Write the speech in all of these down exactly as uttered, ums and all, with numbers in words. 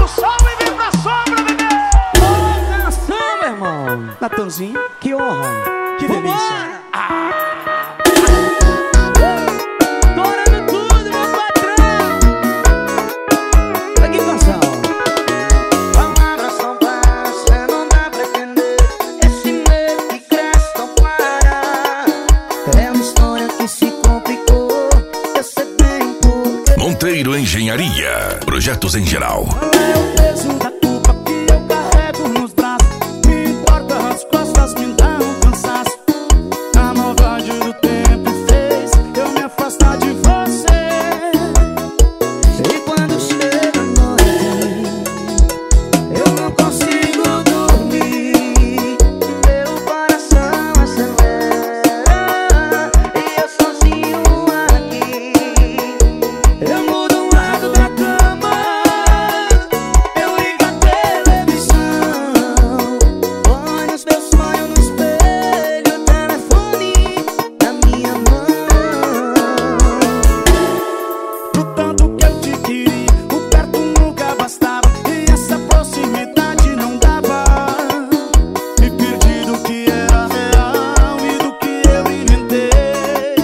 do sol e vem pra sombra, bebê. Ô, canção, meu irmão. Natanzinho, Que honra. que delícia. Ah. Estourando tudo, meu patrão. Olha que canção. Palavras são baixas, não dá pra entender. Esse medo que cresce não para. É uma história que se complicou. Eu sei bem por quê. Monteiro Engenharia. Projetos em geral. É o peso da culpa que eu carrego nos braços. Me importa, as costas me dão cansaço. A maldade do tempo fez eu me afastar de você. E quando chega a noite, eu não consigo dormir. Meu coração acelera e eu sozinho aqui. Eu mudo um lado da cama, eu ligo a televisão. Olho os meus sonhos no espelho, o telefone na minha mão. Pro tanto que eu te queria, o perto nunca bastava e essa proximidade não dava. Me perdi do que era real e do que eu inventei.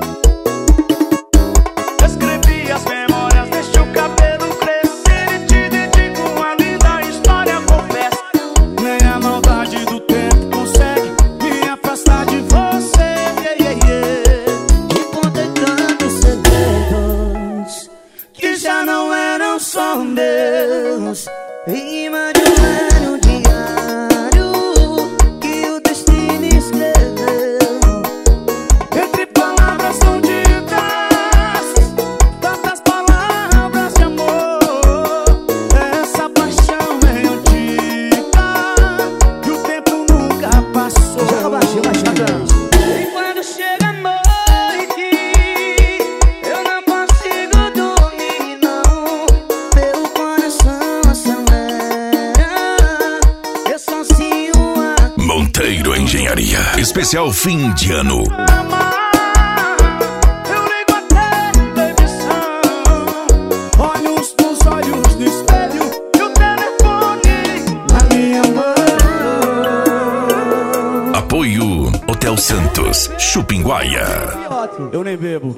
Escrevi as memórias, deixei o cabelo crescer e te dedico uma linda história, confesso. Nem a maldade do tempo consegue me afastar de você. Yeah, yeah, yeah. E contei tantos segredos Que já não eram só meus. rima de um velho diário que o destino escreveu. Entre palavras não ditas, tantas palavras de amor. Essa paixão é antiga e o tempo nunca passou. Joga baixinho, baixinho. E quando chega a noite, eu não consigo dormir, não. Meu coração acelera, eu sozinho aqui. Monteiro Engenharia. Especial fim de ano. Eu ligo a televisão, olhos nos olhos no espelho e o telefone na minha mão. Apoio Hotel Santos, Chupinguaia. Que ótimo. Eu nem bebo.